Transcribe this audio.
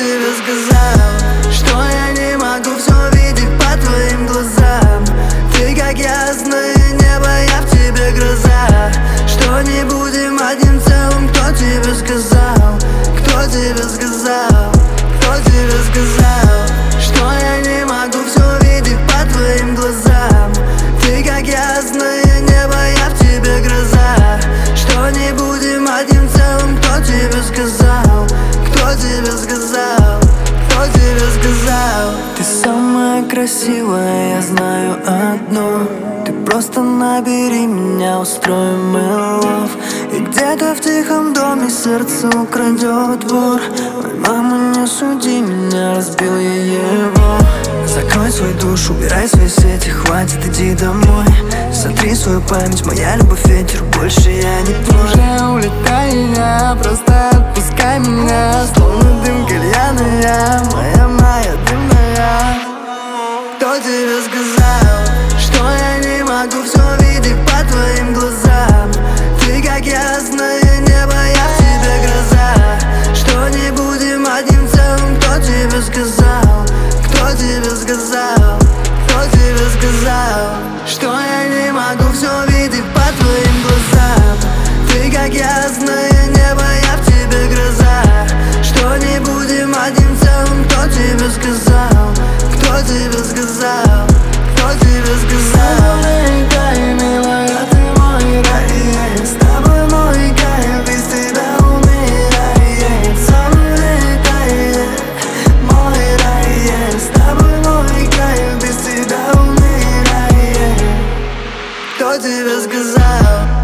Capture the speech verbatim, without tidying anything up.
тебе сказал, что я не могу все видеть по твоим глазам? Ты как ясное небо, я в тебе гроза. Что не будем одним целым, кто тебе сказал? Кто тебе сказал? Кто тебе сказал, что я не могу все видеть по твоим глазам? Ты как ясное небо, я в тебе гроза. Что не будем одним целым, кто тебе сказал? Кто тебе сказал? Кто тебе сказал? Ты самая красивая, я знаю одно. Ты просто набери меня, устроим мы лов. И где-то в тихом доме сердце украдет вор. Ой, мама, не суди меня, разбил я его. Закрой свою душу, убирай свои сети, хватит, иди домой. Сотри свою память, моя любовь ветер, больше я не твой. Уже улетай меня, просто отпускай меня. Словно дым кальяная, моя, моя дымная. Кто тебе сказал, что я не могу все видеть по твоим глазам? Ты как ясное небо, я в тебе гроза. Что не будем одним целым, кто тебе сказал? Кто тебе сказал? Кто тебе сказал, что я не могу все видеть по твоим глазам? Ты как ясное небо, я в тебе гроза. Что не будем одним целым, кто тебе сказал? Кто тебе сказал? Кто тебе сказал? Улетай, милая, ты мой рай. С тобой мой кайф, без тебя умирает. Сам улетай, мой рай. С тобой мой кайф, без тебя умирает. Кто тебе сказал?